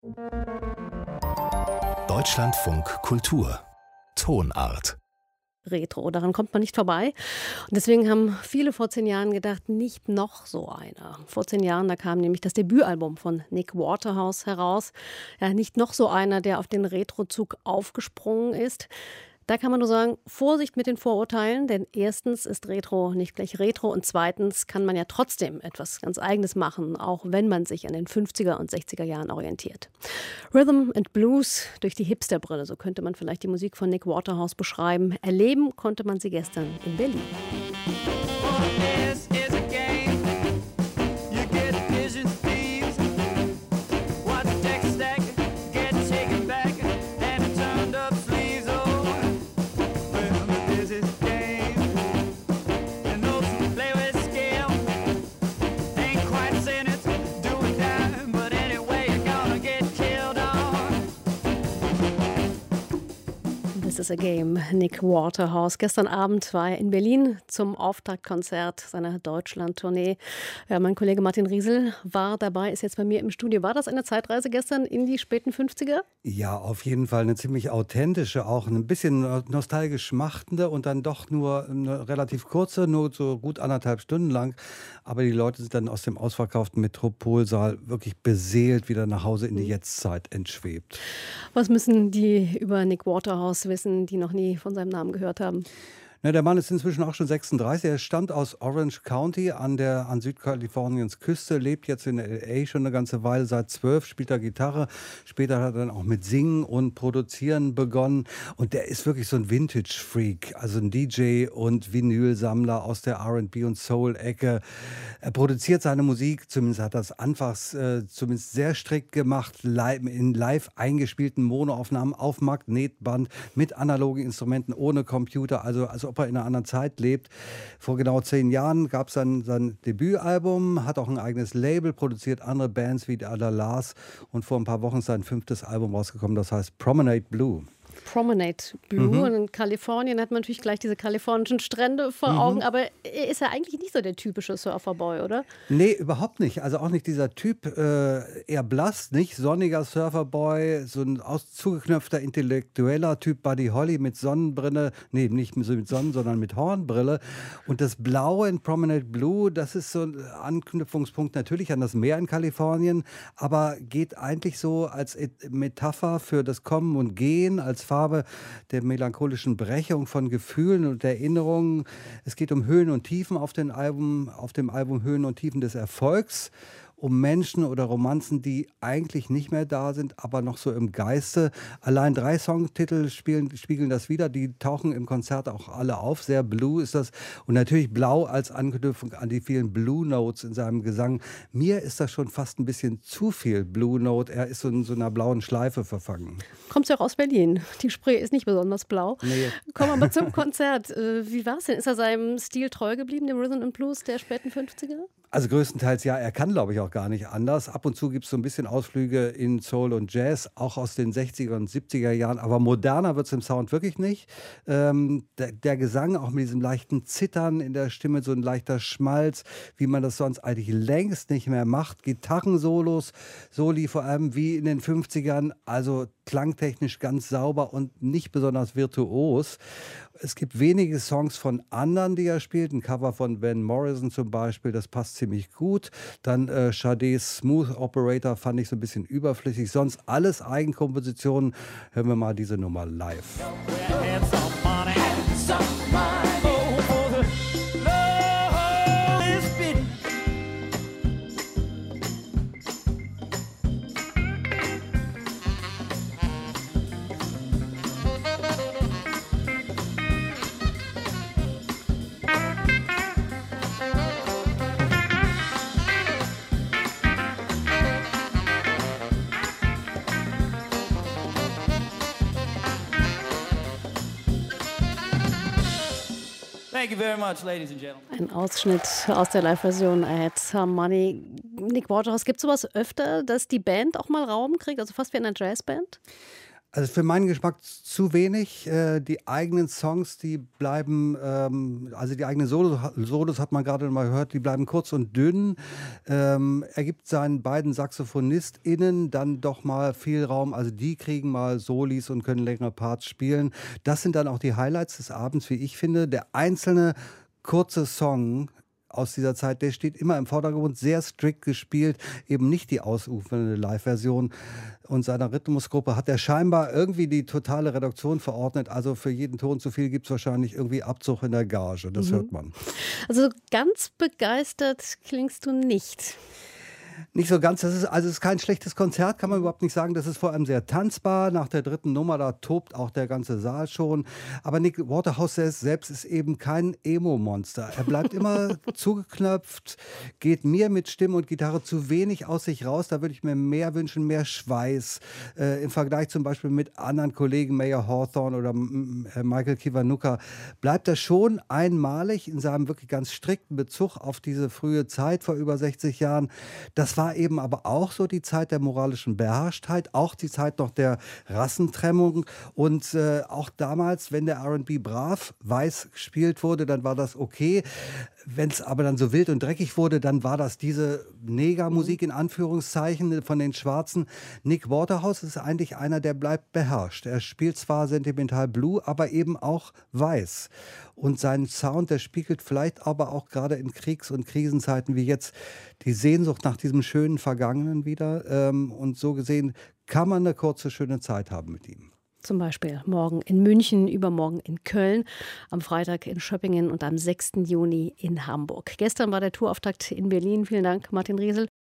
Deutschlandfunk Kultur Tonart. Retro, daran kommt man nicht vorbei. Und deswegen haben viele vor 10 Jahren gedacht, nicht noch so einer. Vor 10 Jahren, da kam nämlich das Debütalbum von Nick Waterhouse heraus. Ja, nicht noch so einer, der auf den Retrozug aufgesprungen ist. Da kann man nur sagen, Vorsicht mit den Vorurteilen, denn erstens ist Retro nicht gleich Retro und zweitens kann man ja trotzdem etwas ganz Eigenes machen, auch wenn man sich an den 50er und 60er Jahren orientiert. Rhythm and Blues durch die Hipsterbrille, so könnte man vielleicht die Musik von Nick Waterhouse beschreiben. Erleben konnte man sie gestern in Berlin. This is a Game, Nick Waterhouse. Gestern Abend war er in Berlin zum Auftaktkonzert seiner Deutschland-Tournee. Ja, mein Kollege Martin Riesel war dabei, ist jetzt bei mir im Studio. War das eine Zeitreise gestern in die späten 50er? Ja, auf jeden Fall eine ziemlich authentische, auch ein bisschen nostalgisch schmachtende und dann doch nur eine relativ kurze, nur so gut 1,5 Stunden lang. Aber die Leute sind dann aus dem ausverkauften Metropolsaal wirklich beseelt wieder nach Hause in die Jetztzeit entschwebt. Was müssen die über Nick Waterhouse wissen, die noch nie von seinem Namen gehört haben? Na, der Mann ist inzwischen auch schon 36. Er stammt aus Orange County an Südkaliforniens Küste, lebt jetzt in LA schon eine ganze Weile. Seit 12 spielt er Gitarre. Später hat er dann auch mit Singen und Produzieren begonnen. Und der ist wirklich so ein Vintage-Freak, also ein DJ und Vinylsammler aus der R&B und Soul-Ecke. Er produziert seine Musik, zumindest hat er das anfangs zumindest sehr strikt gemacht, in live eingespielten Monoaufnahmen auf Magnetband mit analogen Instrumenten, ohne Computer, also als ob er in einer anderen Zeit lebt. Vor genau 10 Jahren gab es sein Debütalbum, hat auch ein eigenes Label, produziert andere Bands wie Lars und vor ein paar Wochen ist sein 5. Album rausgekommen, das heißt Promenade Blue. Promenade Blue. Und in Kalifornien hat man natürlich gleich diese kalifornischen Strände vor Augen, aber er ist ja eigentlich nicht so der typische Surferboy, oder? Nee, überhaupt nicht. Also auch nicht dieser Typ, eher blass, nicht sonniger Surferboy, so ein zugeknöpfter intellektueller Typ, Buddy Holly mit Sonnenbrille, nee, nicht so mit Sonnen, sondern mit Hornbrille. Und das Blaue in Promenade Blue, das ist so ein Anknüpfungspunkt natürlich an das Meer in Kalifornien, aber geht eigentlich so als Metapher für das Kommen und Gehen, als Farbe der melancholischen Brechung von Gefühlen und Erinnerungen. Es geht um Höhen und Tiefen auf dem Album Höhen und Tiefen des Erfolgs, um Menschen oder Romanzen, die eigentlich nicht mehr da sind, aber noch so im Geiste. Allein 3 Songtitel spiegeln das wieder. Die tauchen im Konzert auch alle auf. Sehr blue ist das. Und natürlich blau als Anknüpfung an die vielen Blue Notes in seinem Gesang. Mir ist das schon fast ein bisschen zu viel Blue Note. Er ist so in so einer blauen Schleife verfangen. Kommst ja auch aus Berlin. Die Spree ist nicht besonders blau. Nee. Kommen wir mal zum Konzert. Wie war es denn? Ist er seinem Stil treu geblieben, dem Rhythm and Blues der späten 50er? Also größtenteils ja, er kann, glaube ich, auch gar nicht anders. Ab und zu gibt es so ein bisschen Ausflüge in Soul und Jazz, auch aus den 60er und 70er Jahren. Aber moderner wird es im Sound wirklich nicht. Der Gesang auch mit diesem leichten Zittern in der Stimme, so ein leichter Schmalz, wie man das sonst eigentlich längst nicht mehr macht. Gitarrensolos, Soli vor allem wie in den 50ern, also klangtechnisch ganz sauber und nicht besonders virtuos. Es gibt wenige Songs von anderen, die er spielt. Ein Cover von Van Morrison zum Beispiel, das passt ziemlich gut. Dann Sade's Smooth Operator fand ich so ein bisschen überflüssig. Sonst alles Eigenkompositionen. Hören wir mal diese Nummer live. Thank you very much, ladies and gentlemen. Ein Ausschnitt aus der Live-Version I Had Some Money. Nick Waterhouse, gibt es sowas öfter, dass die Band auch mal Raum kriegt, also fast wie in einer Jazzband? Also für meinen Geschmack zu wenig. Die eigenen Songs, die bleiben, also die eigenen Solos hat man gerade mal gehört, die bleiben kurz und dünn. Er gibt seinen beiden SaxophonistInnen dann doch mal viel Raum. Also die kriegen mal Solis und können längere Parts spielen. Das sind dann auch die Highlights des Abends, wie ich finde. Der einzelne kurze Song aus dieser Zeit, der steht immer im Vordergrund, sehr strikt gespielt, eben nicht die ausufernde Live-Version. Und seiner Rhythmusgruppe hat er scheinbar irgendwie die totale Reduktion verordnet. Also für jeden Ton zu viel gibt es wahrscheinlich irgendwie Abzug in der Gage. Das hört man. Also ganz begeistert klingst du nicht. Nicht so ganz. Es ist kein schlechtes Konzert, kann man überhaupt nicht sagen. Das ist vor allem sehr tanzbar. Nach der dritten Nummer, da tobt auch der ganze Saal schon. Aber Nick Waterhouse selbst ist eben kein Emo-Monster. Er bleibt immer zugeknöpft, geht mir mit Stimme und Gitarre zu wenig aus sich raus. Da würde ich mir mehr wünschen, mehr Schweiß. Im Vergleich zum Beispiel mit anderen Kollegen, Mayer Hawthorne oder Michael Kiwanuka, bleibt er schon einmalig in seinem wirklich ganz strikten Bezug auf diese frühe Zeit vor über 60 Jahren. Das war eben aber auch so die Zeit der moralischen Beherrschtheit, auch die Zeit noch der Rassentrennung und auch damals, wenn der R&B brav weiß gespielt wurde, dann war das okay. Wenn es aber dann so wild und dreckig wurde, dann war das diese Negermusik in Anführungszeichen von den Schwarzen. Nick Waterhouse ist eigentlich einer, der bleibt beherrscht. Er spielt zwar sentimental Blue, aber eben auch weiß. Und sein Sound, der spiegelt vielleicht aber auch gerade in Kriegs- und Krisenzeiten wie jetzt die Sehnsucht nach diesem schönen Vergangenen wieder. Und so gesehen kann man eine kurze, schöne Zeit haben mit ihm. Zum Beispiel morgen in München, übermorgen in Köln, am Freitag in Schöppingen und am 6. Juni in Hamburg. Gestern war der Tourauftakt in Berlin. Vielen Dank, Martin Riesel.